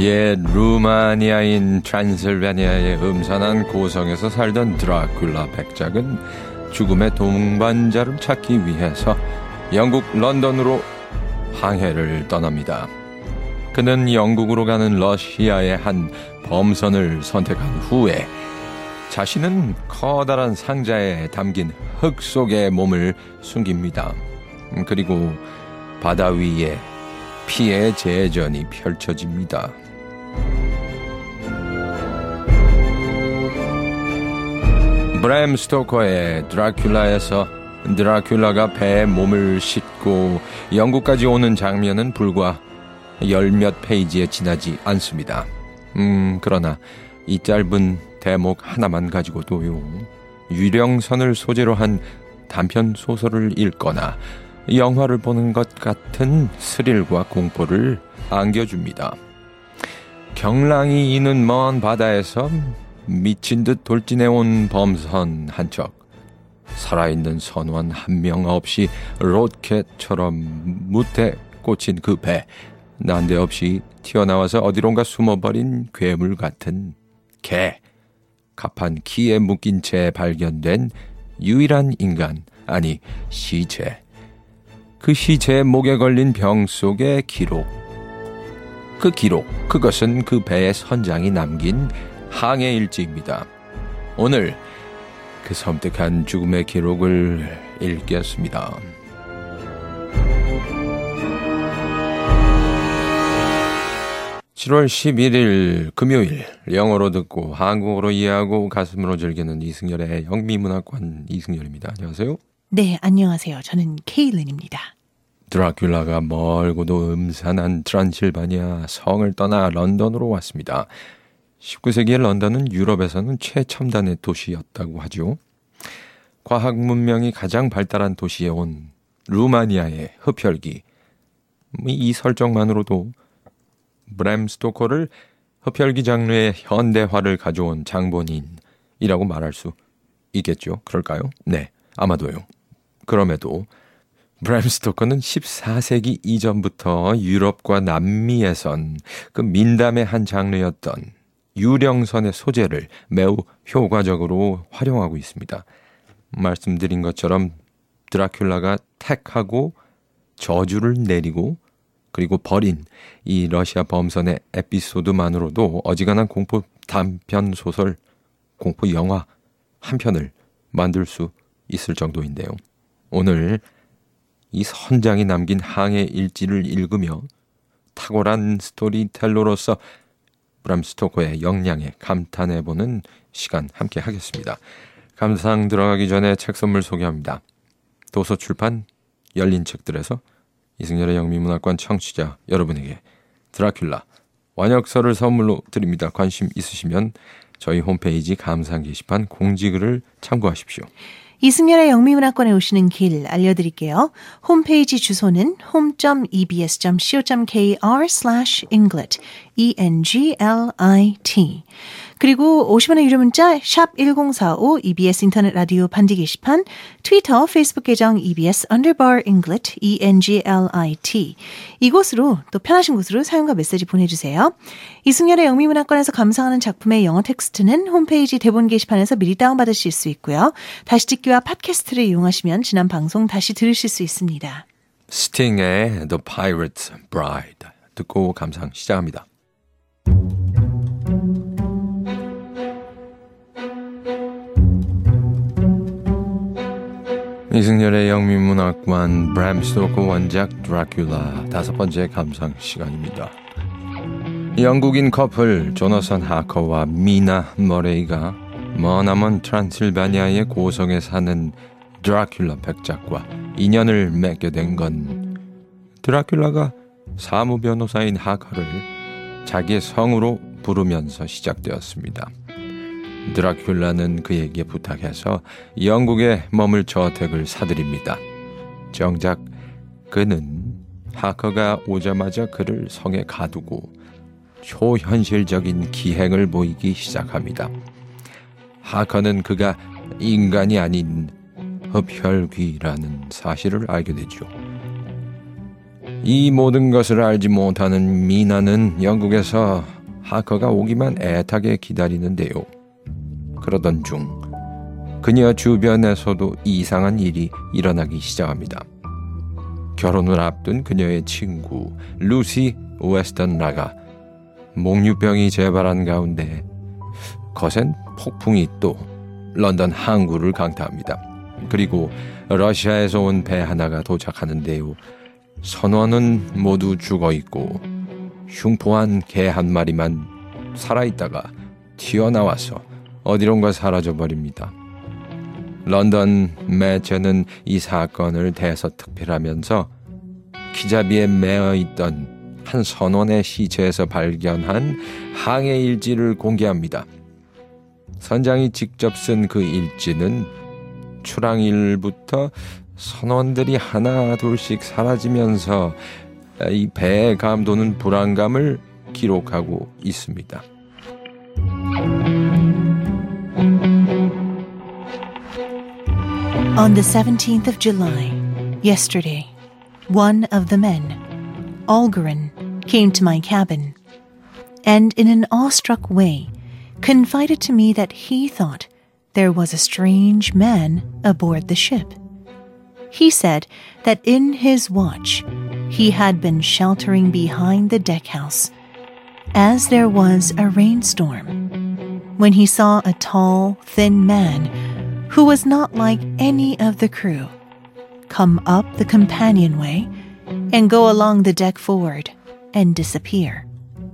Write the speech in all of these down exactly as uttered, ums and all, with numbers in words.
옛 루마니아인 트랜실베니아의 음산한 고성에서 살던 드라큘라 백작은 죽음의 동반자를 찾기 위해서 영국 런던으로 항해를 떠납니다. 그는 영국으로 가는 러시아의 한 범선을 선택한 후에 자신은 커다란 상자에 담긴 흙 속에 몸을 숨깁니다. 그리고 바다 위에 피해 제전이 펼쳐집니다. 브램 스토커의 드라큘라에서 드라큘라가 배에 몸을 싣고 영국까지 오는 장면은 불과 열몇 페이지에 지나지 않습니다. 음, 그러나 이 짧은 대목 하나만 가지고도요, 유령선을 소재로 한 단편 소설을 읽거나 영화를 보는 것 같은 스릴과 공포를 안겨줍니다. 경랑이 이는 먼 바다에서 미친 듯 돌진해온 범선 한 척, 살아있는 선원 한 명 없이 로켓처럼 무태 꽂힌 그 배, 난데없이 튀어나와서 어디론가 숨어버린 괴물 같은 개, 갑판 키에 묶인 채 발견된 유일한 인간, 아니 시체, 그 시체의 목에 걸린 병 속의 기록, 그 기록, 그것은 그 배의 선장이 남긴 항해 일지입니다. 오늘 그 섬뜩한 죽음의 기록을 읽겠습니다. 칠월 십일일 금요일, 영어로 듣고 한국어로 이해하고 가슴으로 즐기는 이승열의 영미문학관, 이승열입니다. 안녕하세요. 네, 안녕하세요. 저는 케일린입니다. 드라큘라가 멀고도 음산한 트란실바니아 성을 떠나 런던으로 왔습니다. 십구 세기의 런던은 유럽에서는 최첨단의 도시였다고 하죠. 과학 문명이 가장 발달한 도시에 온 루마니아의 흡혈귀, 이 설정만으로도 브램 스토커를 흡혈귀 장르의 현대화를 가져온 장본인이라고 말할 수 있겠죠. 그럴까요? 네, 아마도요. 그럼에도 브램 스토커는 십사 세기 이전부터 유럽과 남미에선 그 민담의 한 장르였던 유령선의 소재를 매우 효과적으로 활용하고 있습니다. 말씀드린 것처럼 드라큘라가 택하고 저주를 내리고 그리고 버린 이 러시아 범선의 에피소드만으로도 어지간한 공포 단편 소설, 공포 영화 한 편을 만들 수 있을 정도인데요. 오늘 이 선장이 남긴 항해 일지를 읽으며 탁월한 스토리텔러로서 브람 스토커의 역량에 감탄해보는 시간 함께 하겠습니다. 감상 들어가기 전에 책 선물 소개합니다. 도서출판 열린 책들에서 이승열의 영미문학관 청취자 여러분에게 드라큘라 완역서를 선물로 드립니다. 관심 있으시면 저희 홈페이지 감상 게시판 공지글을 참고하십시오. 이승열의 영미문학관에 오시는 길 알려드릴게요. 홈페이지 주소는 home dot e b s dot co dot k r slash englit, E N G L I T. 그리고 오십 원의 유료 문자 샵 일공사오 이비에스 인터넷 라디오 반디 게시판, 트위터, 페이스북 계정 이비에스 underbar englit, E N G L I T. 이곳으로 또 편하신 곳으로 사용과 메시지 보내주세요. 이승열의 영미문학관에서 감상하는 작품의 영어 텍스트는 홈페이지 대본 게시판에서 미리 다운받으실 수 있고요. 다시 듣기와 팟캐스트를 이용하시면 지난 방송 다시 들으실 수 있습니다. 스팅의 The Pirate's Bride 듣고 감상 시작합니다. 이승열의 영미문학관 브램 스토커 원작 드라큘라 다섯 번째 감상 시간입니다. 영국인 커플 조너선 하커와 미나 머레이가 머나먼 트란실바니아의 고성에 사는 드라큘라 백작과 인연을 맺게 된 건 드라큘라가 사무 변호사인 하커를 자기의 성으로 부르면서 시작되었습니다. 드라큘라는 그에게 부탁해서 영국에 머물 저택을 사들입니다. 정작 그는 하커가 오자마자 그를 성에 가두고 초현실적인 기행을 보이기 시작합니다. 하커는 그가 인간이 아닌 흡혈귀라는 사실을 알게 되죠. 이 모든 것을 알지 못하는 미나는 영국에서 파커가 오기만 애타게 기다리는데요. 그러던 중 그녀 주변에서도 이상한 일이 일어나기 시작합니다. 결혼을 앞둔 그녀의 친구 루시 웨스턴 라가 몽유병이 재발한 가운데 거센 폭풍이 또 런던 항구를 강타합니다. 그리고 러시아에서 온 배 하나가 도착하는데요. 선원은 모두 죽어있고 흉포한 개 한 마리만 살아있다가 튀어나와서 어디론가 사라져버립니다. 런던 매체는 이 사건을 대서특필하면서 기자비에 매어있던 한 선원의 시체에서 발견한 항해 일지를 공개합니다. 선장이 직접 쓴 그 일지는 출항일부터 선원들이 하나 둘씩 사라지면서 이 배에 감도는 불안감을 기록하고 있습니다. On the seventeenth of July, yesterday, one of the men, Olgarin, came to my cabin, and in an awestruck way confided to me that he thought there was a strange man aboard the ship. He said that in his watch he had been sheltering behind the deckhouse as there was a rainstorm, when he saw a tall, thin man who was not like any of the crew come up the companionway and go along the deck forward and disappear.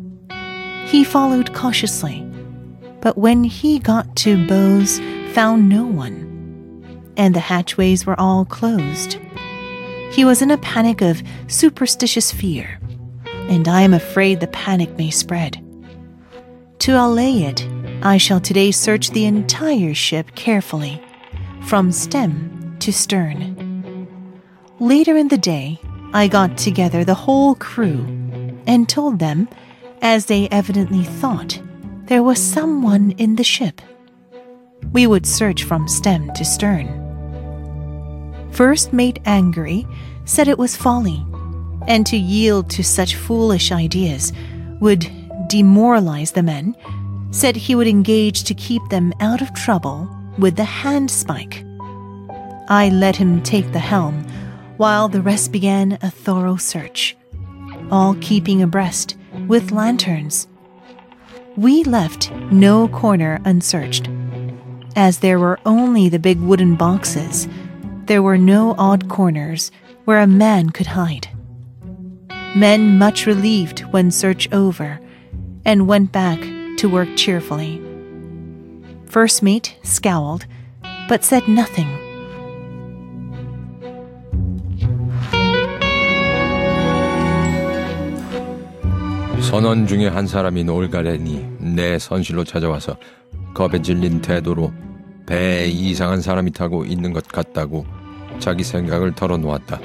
He followed cautiously, but when he got to bows, found no one, and the hatchways were all closed. He was in a panic of superstitious fear, and I am afraid the panic may spread. To allay it, I shall today search the entire ship carefully, from stem to stern. Later in the day, I got together the whole crew and told them, as they evidently thought, there was someone in the ship. We would search from stem to stern. First Mate Angry said it was folly, and to yield to such foolish ideas would demoralize the men, said he would engage to keep them out of trouble with the handspike. I let him take the helm, while the rest began a thorough search, all keeping abreast with lanterns. We left no corner unsearched. As there were only the big wooden boxes, there were no odd corners where a man could hide. Men much relieved when search over, and went back to work cheerfully. First Mate scowled, but said nothing. 선원 중에 한 사람인 올가렌이 내 선실로 찾아와서 겁에 질린 태도로 배에 이상한 사람이 타고 있는 것 같다고 자기 생각을 털어놓았다.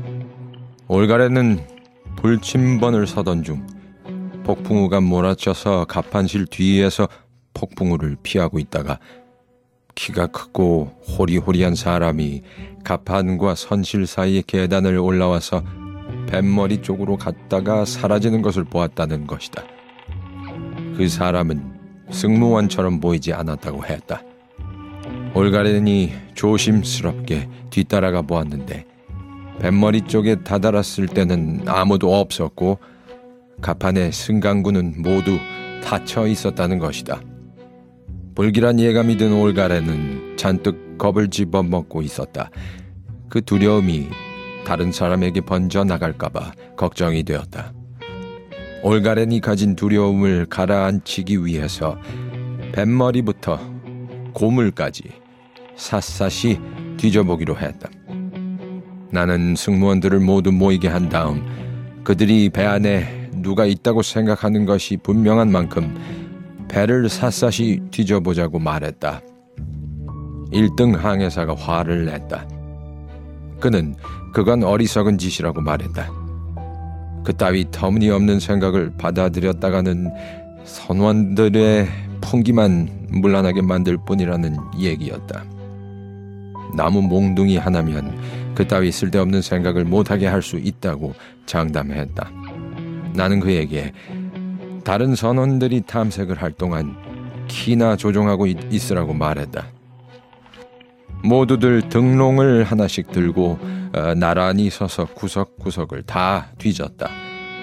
올가렌은 불침번을 서던 중 폭풍우가 몰아쳐서 갑판실 뒤에서 폭풍우를 피하고 있다가 키가 크고 호리호리한 사람이 갑판과 선실 사이의 계단을 올라와서 뱃머리 쪽으로 갔다가 사라지는 것을 보았다는 것이다. 그 사람은 승무원처럼 보이지 않았다고 했다. 올가렌이 조심스럽게 뒤따라가 보았는데 뱃머리 쪽에 다다랐을 때는 아무도 없었고 갑판의 승강구는 모두 닫혀 있었다는 것이다. 불길한 예감이 든 올가렌은 잔뜩 겁을 집어먹고 있었다. 그 두려움이 다른 사람에게 번져나갈까봐 걱정이 되었다. 올가렌이 가진 두려움을 가라앉히기 위해서 뱃머리부터 고물까지 샅샅이 뒤져보기로 했다. 나는 승무원들을 모두 모이게 한 다음 그들이 배 안에 누가 있다고 생각하는 것이 분명한 만큼 배를 샅샅이 뒤져보자고 말했다. 일 등 항해사가 화를 냈다. 그는 그건 어리석은 짓이라고 말했다. 그따위 터무니없는 생각을 받아들였다가는 선원들의 풍기만 문란하게 만들 뿐이라는 얘기였다. 나무 몽둥이 하나면 그따위 쓸데없는 생각을 못하게 할 수 있다고 장담했다. 나는 그에게 다른 선원들이 탐색을 할 동안 키나 조종하고 있, 있으라고 말했다. 모두들 등롱을 하나씩 들고 어, 나란히 서서 구석구석을 다 뒤졌다.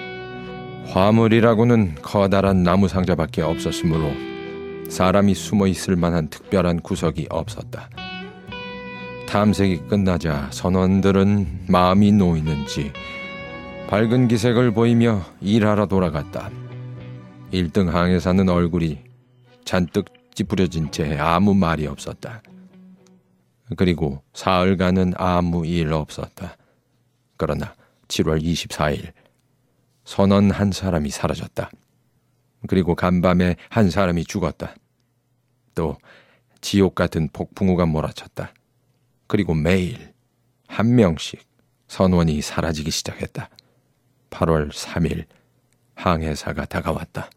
화물이라고는 커다란 나무 상자밖에 없었으므로 사람이 숨어 있을 만한 특별한 구석이 없었다. 탐색이 끝나자 선원들은 마음이 놓이는지 밝은 기색을 보이며 일하러 돌아갔다. 일 등 항해사는 얼굴이 잔뜩 찌푸려진 채 아무 말이 없었다. 그리고 사흘간은 아무 일 없었다. 그러나 칠월 이십사일 선원 한 사람이 사라졌다. 그리고 간밤에 한 사람이 죽었다. 또 지옥 같은 폭풍우가 몰아쳤다. 그리고 매일 한 명씩 선원이 사라지기 시작했다. 팔월 삼일 항해사가 다가왔다.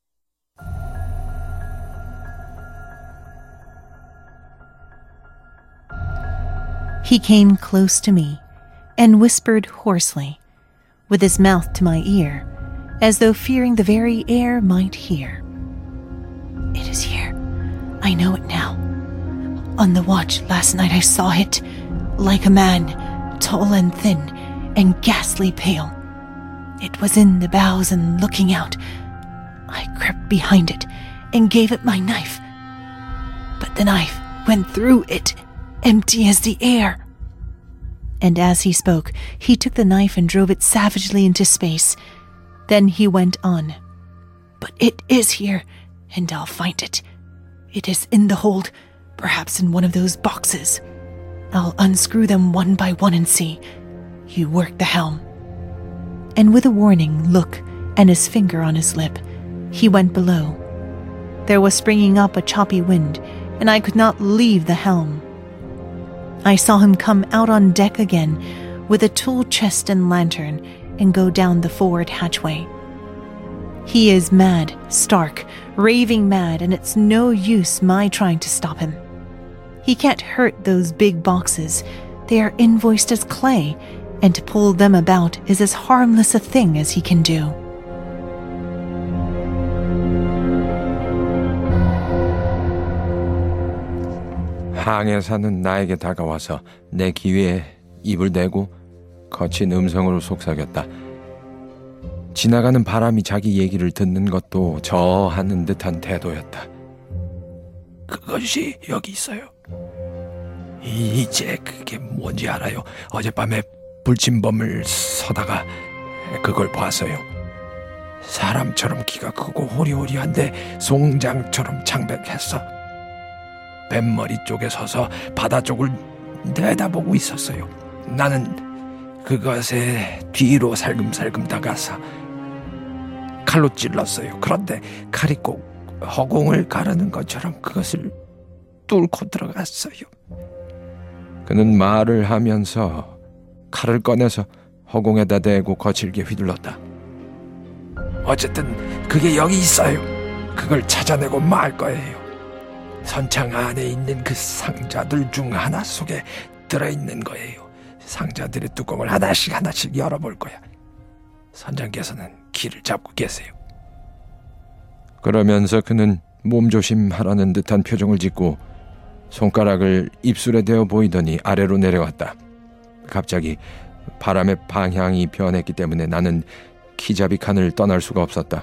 He came close to me and whispered hoarsely, with his mouth to my ear, as though fearing the very air might hear. It is here. I know it now. On the watch last night I saw it, like a man, tall and thin, and ghastly pale. It was in the bows and looking out. I crept behind it and gave it my knife. But the knife went through it, empty as the air. And as he spoke, he took the knife and drove it savagely into space. Then he went on. But it is here, and I'll find it. It is in the hold, perhaps in one of those boxes. I'll unscrew them one by one and see. You work the helm. And with a warning look and his finger on his lip, he went below. There was springing up a choppy wind, and I could not leave the helm. I saw him come out on deck again with a tool chest and lantern and go down the forward hatchway. He is mad, stark, raving mad, and it's no use my trying to stop him. He can't hurt those big boxes. They are invoiced as clay, and to pull them about is as harmless a thing as he can do. 항해사는 나에게 다가와서 내 귀에 입을 대고 거친 음성으로 속삭였다. 지나가는 바람이 자기 얘기를 듣는 것도 저 하는 듯한 태도였다. 그것이 여기 있어요. 이제 그게 뭔지 알아요. 어젯밤에 불침범을 서다가 그걸 봤어요. 사람처럼 키가 크고 호리호리한데 송장처럼 창백했어. 뱃머리 쪽에 서서 바다 쪽을 내다보고 있었어요. 나는 그것에 뒤로 살금살금 다가서 칼로 찔렀어요. 그런데 칼이 꼭 허공을 가르는 것처럼 그것을 뚫고 들어갔어요. 그는 말을 하면서 칼을 꺼내서 허공에다 대고 거칠게 휘둘렀다. 어쨌든 그게 여기 있어요. 그걸 찾아내고 말 거예요. 선창 안에 있는 그 상자들 중 하나 속에 들어있는 거예요. 상자들의 뚜껑을 하나씩 하나씩 열어볼 거야. 선장께서는 키를 잡고 계세요. 그러면서 그는 몸조심하라는 듯한 표정을 짓고 손가락을 입술에 대어 보이더니 아래로 내려왔다. 갑자기 바람의 방향이 변했기 때문에 나는 키잡이 칸을 떠날 수가 없었다.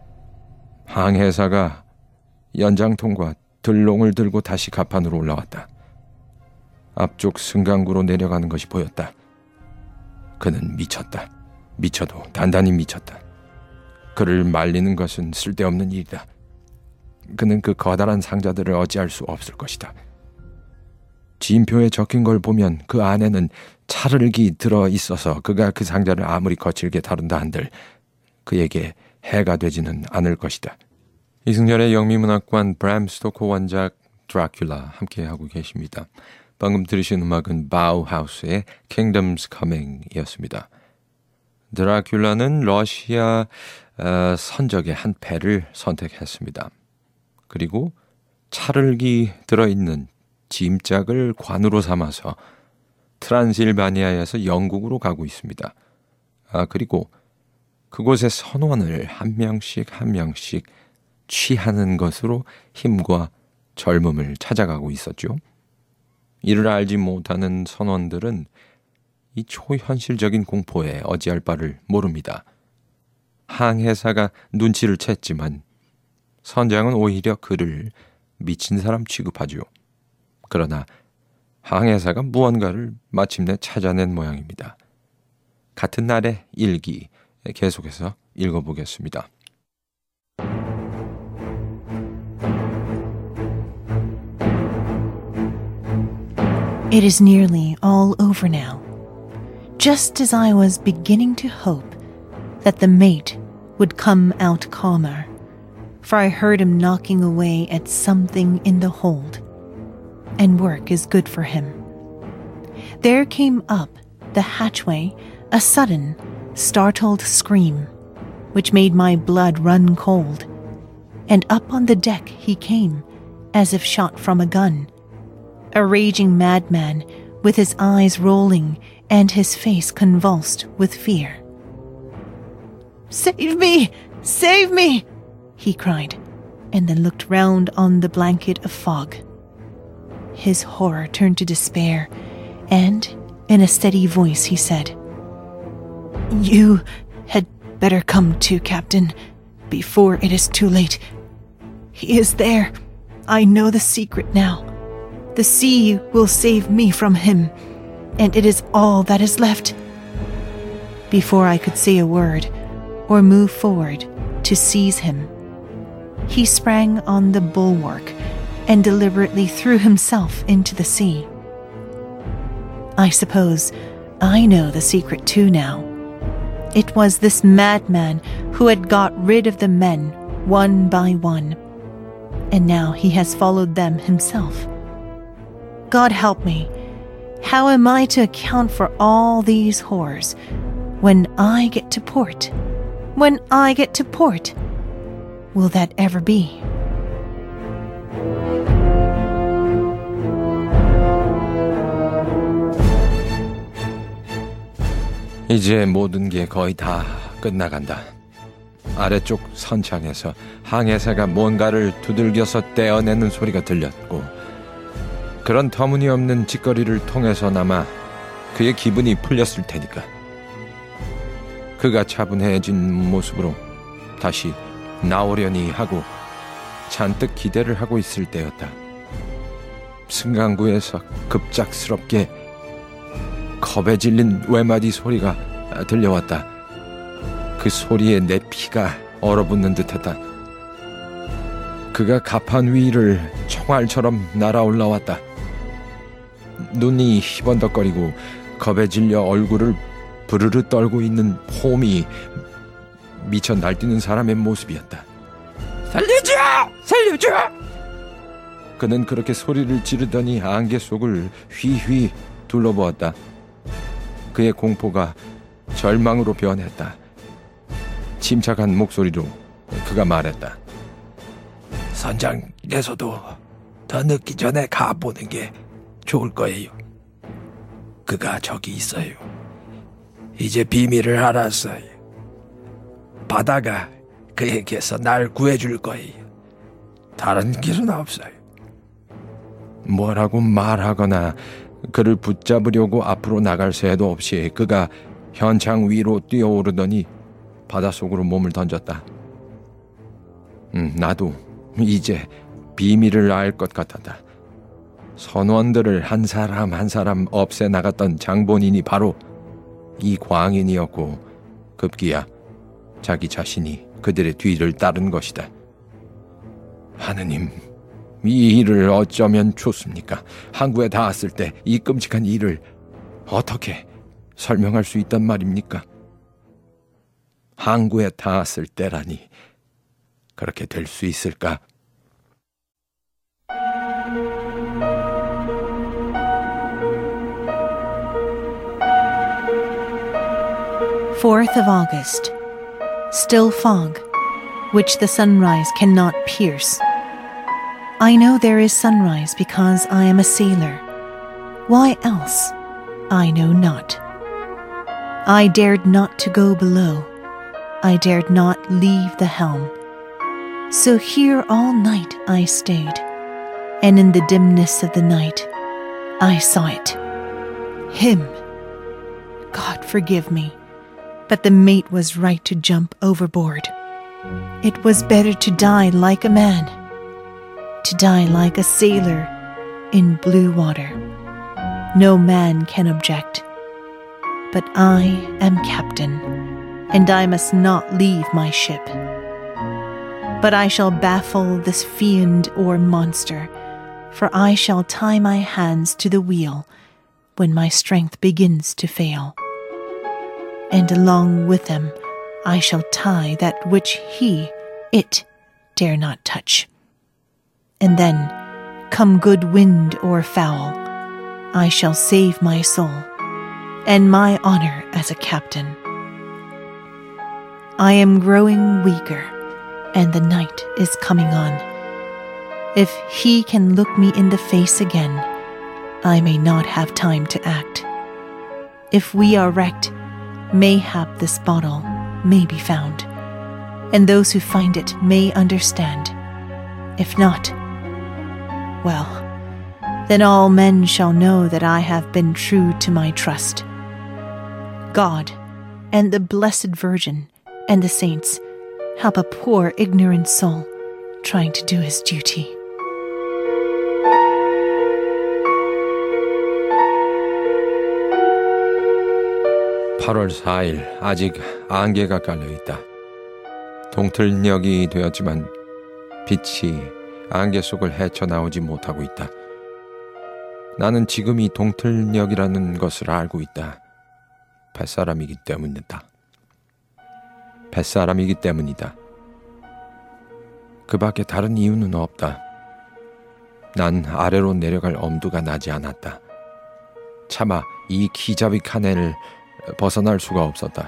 항해사가 연장통과 들롱을 들고 다시 갑판으로 올라왔다. 앞쪽 승강구로 내려가는 것이 보였다. 그는 미쳤다. 미쳐도 단단히 미쳤다. 그를 말리는 것은 쓸데없는 일이다. 그는 그 커다란 상자들을 어찌할 수 없을 것이다. 지인표에 적힌 걸 보면 그 안에는 찰흙이 들어있어서 그가 그 상자를 아무리 거칠게 다룬다 한들 그에게 해가 되지는 않을 것이다. 이승열의 영미문학관 브람 스토커 원작 드라큘라 함께하고 계십니다. 방금 들으신 음악은 바우하우스의 Kingdoms Coming이었습니다. 드라큘라는 러시아 어, 선적의 한 패를 선택했습니다. 그리고 찰흙이 들어있는 짐짝을 관으로 삼아서 트란실바니아에서 영국으로 가고 있습니다. 아, 그리고 그곳의 선원을 한 명씩 한 명씩 취하는 것으로 힘과 젊음을 찾아가고 있었죠. 이를 알지 못하는 선원들은 이 초현실적인 공포에 어찌할 바를 모릅니다. 항해사가 눈치를 챘지만 선장은 오히려 그를 미친 사람 취급하죠. 그러나 항해사가 무언가를 마침내 찾아낸 모양입니다. 같은 날의 일기 계속해서 읽어보겠습니다. It is nearly all over now. Just as I was beginning to hope that the mate would come out calmer, for I heard him knocking away at something in the hold, and work is good for him. There came up the hatchway a sudden, startled scream, which made my blood run cold, and up on the deck he came, as if shot from a gun, a raging madman with his eyes rolling and his face convulsed with fear. "Save me! Save me!" he cried, and then looked round on the blanket of fog. His horror turned to despair, and in a steady voice he said, "You had better come to, Captain, before it is too late. He is there. I know the secret now. The sea will save me from him, and it is all that is left." Before I could say a word or move forward to seize him, he sprang on the bulwark and deliberately threw himself into the sea. I suppose I know the secret too now. It was this madman who had got rid of the men one by one, and now he has followed them himself. God help me, how am I to account for all these horrors when I get to port? When I get to port, will that ever be? 이제 모든 게 거의 다 끝나간다. 아래쪽 선창에서 항해사가 뭔가를 두들겨서 떼어내는 소리가 들렸고, 그런 터무니없는 짓거리를 통해서나마 그의 기분이 풀렸을 테니까. 그가 차분해진 모습으로 다시 나오려니 하고 잔뜩 기대를 하고 있을 때였다. 승강구에서 급작스럽게 겁에 질린 외마디 소리가 들려왔다. 그 소리에 내 피가 얼어붙는 듯했다. 그가 가판 위를 총알처럼 날아올라왔다. 눈이 희번덕거리고 겁에 질려 얼굴을 부르르 떨고 있는 폼이 미쳐 날뛰는 사람의 모습이었다. "살려줘! 살려줘!" 그는 그렇게 소리를 지르더니 안개 속을 휘휘 둘러보았다. 그의 공포가 절망으로 변했다. 침착한 목소리로 그가 말했다. "선장께서도 더 늦기 전에 가보는 게 좋을 거예요. 그가 저기 있어요. 이제 비밀을 알았어요. 바다가 그에게서 날 구해줄 거예요. 다른 길은 없어요." 뭐라고 말하거나 그를 붙잡으려고 앞으로 나갈 새도 없이 그가 현창 위로 뛰어오르더니 바닷속으로 몸을 던졌다. 음, 나도 이제 비밀을 알 것 같았다. 선원들을 한 사람 한 사람 없애 나갔던 장본인이 바로 이 광인이었고, 급기야 자기 자신이 그들의 뒤를 따른 것이다. 하느님, 이 일을 어쩌면 좋습니까? 항구에 닿았을 때 이 끔찍한 일을 어떻게 설명할 수 있단 말입니까? 항구에 닿았을 때라니 그렇게 될 수 있을까? fourth of August. Still fog, which the sunrise cannot pierce. I know there is sunrise because I am a sailor. Why else? I know not. I dared not to go below, I dared not leave the helm. So here all night I stayed, and in the dimness of the night I saw it. Him. God forgive me, but the mate was right to jump overboard. It was better to die like a man, to die like a sailor in blue water. No man can object, but I am captain, and I must not leave my ship. But I shall baffle this fiend or monster, for I shall tie my hands to the wheel when my strength begins to fail. And along with them I shall tie that which he, it, dare not touch. And then, come good wind or foul, I shall save my soul and my honor as a captain. I am growing weaker, and the night is coming on. If he can look me in the face again, I may not have time to act. If we are wrecked, mayhap this bottle may be found, and those who find it may understand. If not, well, then all men shall know that I have been true to my trust. God and the Blessed Virgin and the saints help a poor ignorant soul trying to do his duty. 팔월 사일 아직 안개가 깔려있다. 동틀녘이 되었지만 빛이 안개 속을 헤쳐나오지 못하고 있다. 나는 지금 이 동틀녘이라는 것을 알고 있다. 뱃사람이기 때문이다. 뱃사람이기 때문이다. 그 밖에 다른 이유는 없다. 난 아래로 내려갈 엄두가 나지 않았다. 차마 이 기잡이 칸을 벗어날 수가 없었다.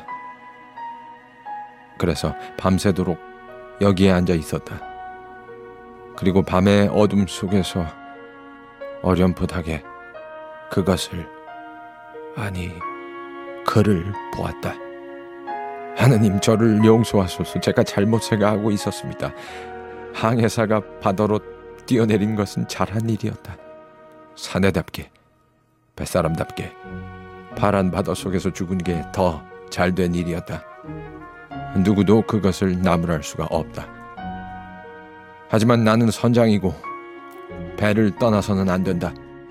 그래서 밤새도록 여기에 앉아 있었다. 그리고 밤의 어둠 속에서 어렴풋하게 그것을, 아니 그를 보았다. 하느님, 저를 용서하소서. 제가 잘못 생각하고 있었습니다. 항해사가 바다로 뛰어내린 것은 잘한 일이었다. 사내답게, 뱃사람답게 파란 바다 속에서 죽은 게 더 잘된 일이었다. 누구도 그것을 나무랄 수가 없다. 하지만 나는 선장이고 배를 떠나서는 안 된다.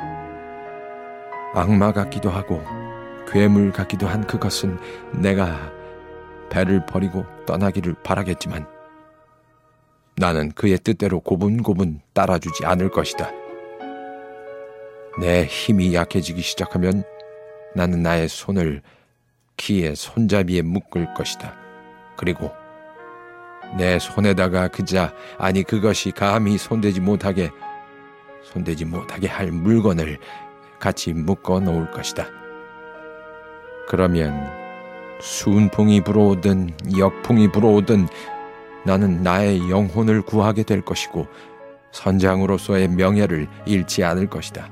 악마 같기도 하고 괴물 같기도 한 그것은 내가 배를 버리고 떠나기를 바라겠지만 나는 그의 뜻대로 고분고분 따라주지 않을 것이다. 내 힘이 약해지기 시작하면 나는 나의 손을 키의 손잡이에 묶을 것이다. 그리고 내 손에다가 그자, 아니 그것이 감히 손대지 못하게 손대지 못하게 할 물건을 같이 묶어 놓을 것이다. 그러면 순풍이 불어오든 역풍이 불어오든 나는 나의 영혼을 구하게 될 것이고 선장으로서의 명예를 잃지 않을 것이다.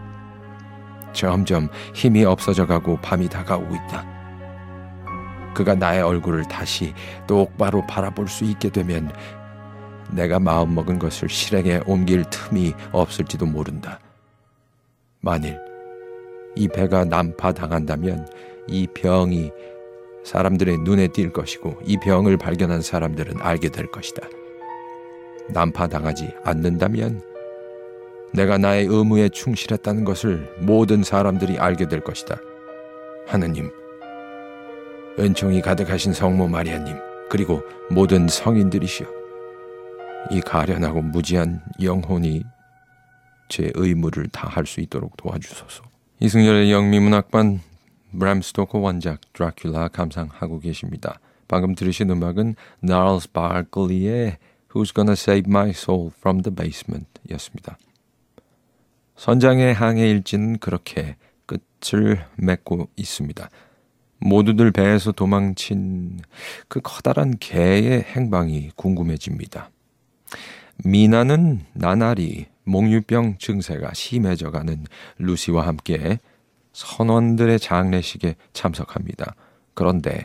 점점 힘이 없어져가고 밤이 다가오고 있다. 그가 나의 얼굴을 다시 똑바로 바라볼 수 있게 되면 내가 마음먹은 것을 실행에 옮길 틈이 없을지도 모른다. 만일 이 배가 난파당한다면 이 병이 사람들의 눈에 띌 것이고 이 병을 발견한 사람들은 알게 될 것이다. 난파당하지 않는다면 내가 나의 의무에 충실했다는 것을 모든 사람들이 알게 될 것이다. 하느님, 은총이 가득하신 성모 마리아님, 그리고 모든 성인들이시여, 이 가련하고 무지한 영혼이 제 의무를 다할 수 있도록 도와주소서. 이승열의 영미문학반, 브람 스토커 원작 드라큘라 감상하고 계십니다. 방금 들으신 음악은 나얼스 바클리의 Who's Gonna Save My Soul from the Basement 였습니다. 선장의 항해 일지는 그렇게 끝을 맺고 있습니다. 모두들 배에서 도망친 그 커다란 개의 행방이 궁금해집니다. 미나는 나날이 몽유병 증세가 심해져가는 루시와 함께 선원들의 장례식에 참석합니다. 그런데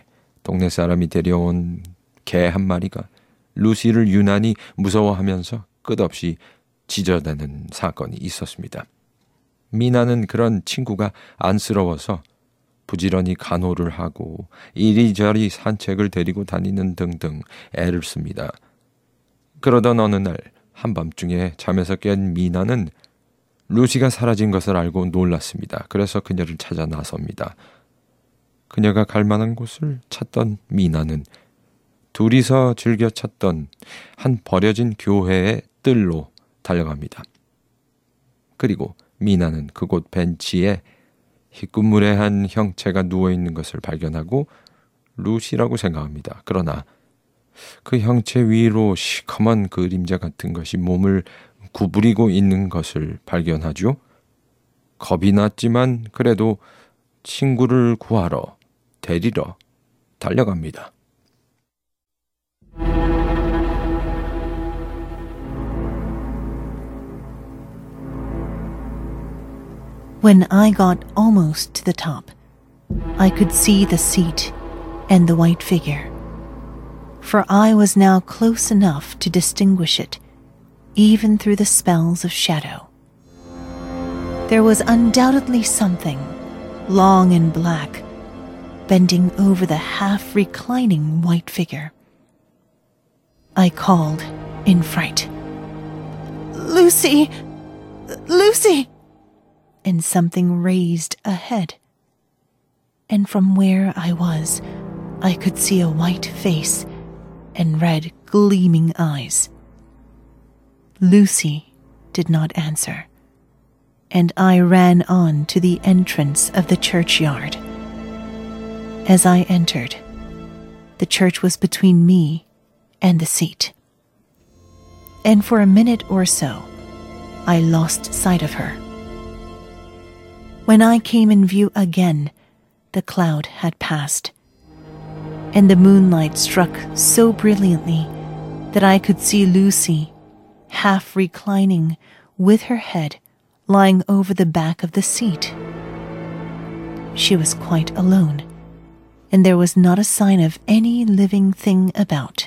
동네 사람이 데려온 개 한 마리가 루시를 유난히 무서워하면서 끝없이 짖어대는 사건이 있었습니다. 미나는 그런 친구가 안쓰러워서 부지런히 간호를 하고 이리저리 산책을 데리고 다니는 등등 애를 씁니다. 그러던 어느 날 한밤중에 잠에서 깬 미나는 루시가 사라진 것을 알고 놀랐습니다. 그래서 그녀를 찾아 나섭니다. 그녀가 갈 만한 곳을 찾던 미나는 둘이서 즐겨 찾던 한 버려진 교회의 뜰로 달려갑니다. 그리고 미나는 그곳 벤치에 희끗무례한 형체가 누워있는 것을 발견하고 루시라고 생각합니다. 그러나 그 형체 위로 시커먼 그림자 같은 것이 몸을 구부리고 있는 것을 발견하죠. 겁이 났지만 그래도 친구를 구하러 데리러 달려갑니다. When I got almost to the top, I could see the seat and the white figure, for I was now close enough to distinguish it, even through the spells of shadow. There was undoubtedly something, long and black, bending over the half-reclining white figure. I called in fright, "Lucy! Lucy!" And something raised a head. And from where I was, I could see a white face and red, gleaming eyes. Lucy did not answer, and I ran on to the entrance of the churchyard. As I entered, the church was between me and the seat. And for a minute or so, I lost sight of her. When I came in view again, the cloud had passed, and the moonlight struck so brilliantly that I could see Lucy, half reclining, with her head lying over the back of the seat. She was quite alone, and there was not a sign of any living thing about.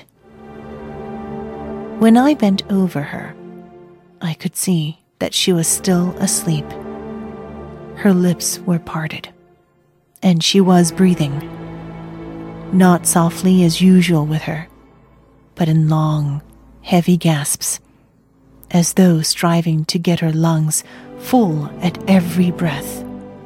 When I bent over her, I could see that she was still asleep. Her lips were parted, and she was breathing, not softly as usual with her, but in long, heavy gasps, as though striving to get her lungs full at every breath.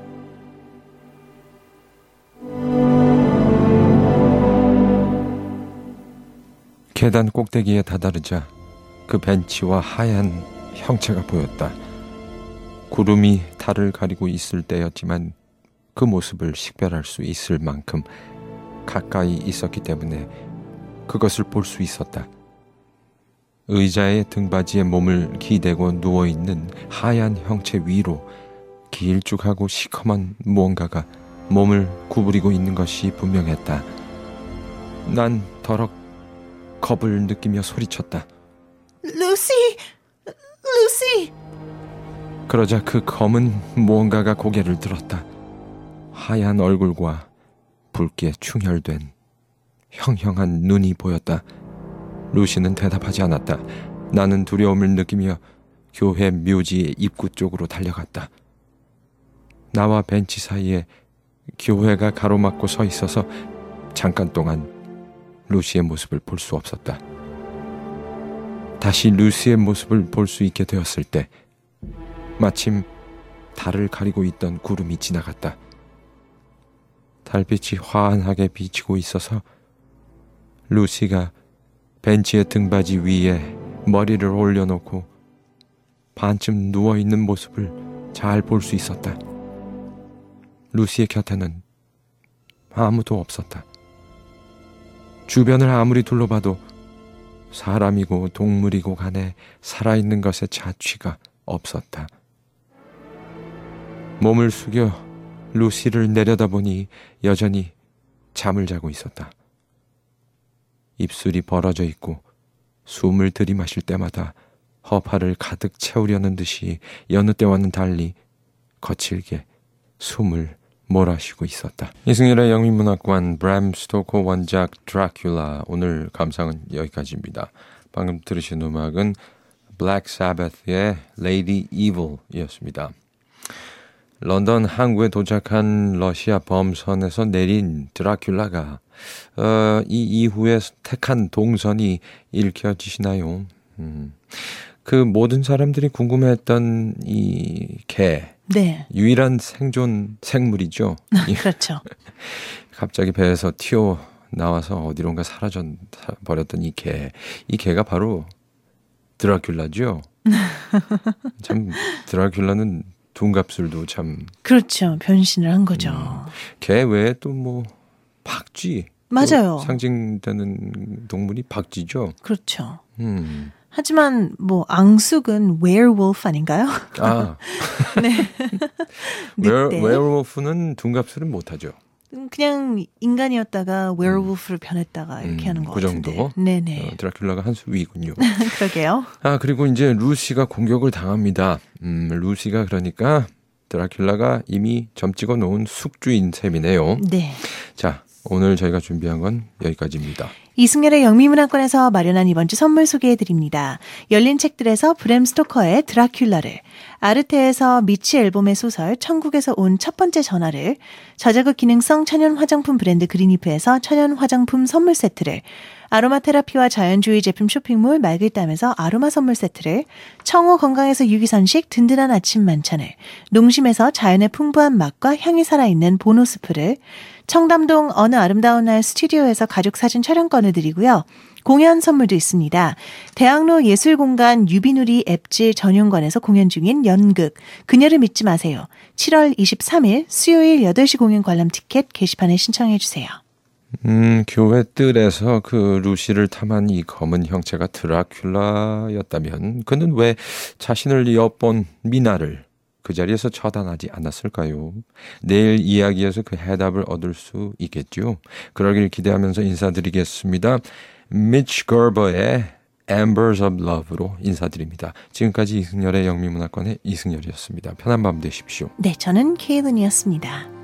계단 꼭대기에 다다르자 그 벤치와 하얀 형체가 보였다. 구름이 달을 가리고 있을 때였지만 그 모습을 식별할 수 있을 만큼 가까이 있었기 때문에 그것을 볼 수 있었다. 의자의 등받이에 몸을 기대고 누워있는 하얀 형체 위로 길쭉하고 시커먼 무언가가 몸을 구부리고 있는 것이 분명했다. 난 더럭 겁을 느끼며 소리쳤다. Lucy! Lucy! 그러자 그 검은 무언가가 고개를 들었다. 하얀 얼굴과 붉게 충혈된 형형한 눈이 보였다. 루시는 대답하지 않았다. 나는 두려움을 느끼며 교회 묘지의 입구 쪽으로 달려갔다. 나와 벤치 사이에 교회가 가로막고 서 있어서 잠깐 동안 루시의 모습을 볼 수 없었다. 다시 루시의 모습을 볼 수 있게 되었을 때 마침 달을 가리고 있던 구름이 지나갔다. 달빛이 환하게 비치고 있어서 루시가 벤치의 등받이 위에 머리를 올려놓고 반쯤 누워있는 모습을 잘 볼 수 있었다. 루시의 곁에는 아무도 없었다. 주변을 아무리 둘러봐도 사람이고 동물이고 간에 살아있는 것의 자취가 없었다. 몸을 숙여 루시를 내려다보니 여전히 잠을 자고 있었다. 입술이 벌어져 있고 숨을 들이마실 때마다 허파를 가득 채우려는 듯이 여느 때와는 달리 거칠게 숨을 몰아쉬고 있었다. 이승열의 영미문학관 브람 스토커 원작 드라큘라. 오늘 감상은 여기까지입니다. 방금 들으신 음악은 블랙 사바스의 Lady Evil이었습니다. 런던 항구에 도착한 러시아 범선에서 내린 드라큘라가 어, 이 이후에 택한 동선이 읽혀지시나요? 음, 그 모든 사람들이 궁금해했던 이 개, 네. 유일한 생존 생물이죠. 그렇죠. 갑자기 배에서 튀어 나와서 어디론가 사라져 버렸던 이 개, 이 개가 바로 드라큘라죠. 참 드라큘라는 둔갑술도 참 그렇죠. 변신을 한 거죠. 음, 개 외에 또 뭐 박쥐 맞아요. 상징되는 동물이 박쥐죠. 그렇죠. 음. 하지만 뭐 앙숙은 werewolf 아닌가요? 아, 네. 늑대. 웨어울프는 둔갑술은 못하죠. 그냥 인간이었다가 werewolf로 변했다가 이렇게 음, 하는 것 그 같은데. 정도? 네네. 어, 드라큘라가 한 수 위군요. 그러게요. 아, 그리고 이제 루시가 공격을 당합니다. 음, 루시가 그러니까 드라큘라가 이미 점 찍어 놓은 숙주인 셈이네요. 네. 자, 오늘 저희가 준비한 건 여기까지입니다. 이승열의 영미문학관에서 마련한 이번 주 선물 소개해드립니다. 열린 책들에서 브램 스토커의 드라큘라를, 아르테에서 미치 앨범의 소설 천국에서 온 첫 번째 전화를, 저자극 기능성 천연 화장품 브랜드 그린리프에서 천연 화장품 선물 세트를, 아로마 테라피와 자연주의 제품 쇼핑몰 말글담에서 아로마 선물 세트를, 청호 건강에서 유기선식 든든한 아침 만찬을, 농심에서 자연의 풍부한 맛과 향이 살아있는 보노스프를, 청담동 어느 아름다운 날 스튜디오에서 가족사진 촬영권을 드리고요. 공연 선물도 있습니다. 대학로 예술공간 유비누리 앱질 전용관에서 공연 중인 연극 그녀를 믿지 마세요. 칠월 이십삼일 수요일 여덟 시 공연 관람 티켓 게시판에 신청해 주세요. 음, 교회 뜰에서 그 루시를 탐한 이 검은 형체가 드라큘라였다면 그는 왜 자신을 엿본 미나를 그 자리에서 처단하지 않았을까요? 내일 이야기에서 그 해답을 얻을 수 있겠죠. 그러길 기대하면서 인사드리겠습니다. 미치 거버의 Embers of Love로 인사드립니다. 지금까지 이승열의 영미문학관의 이승열이었습니다. 편한 밤 되십시오. 네, 저는 케이른이었습니다.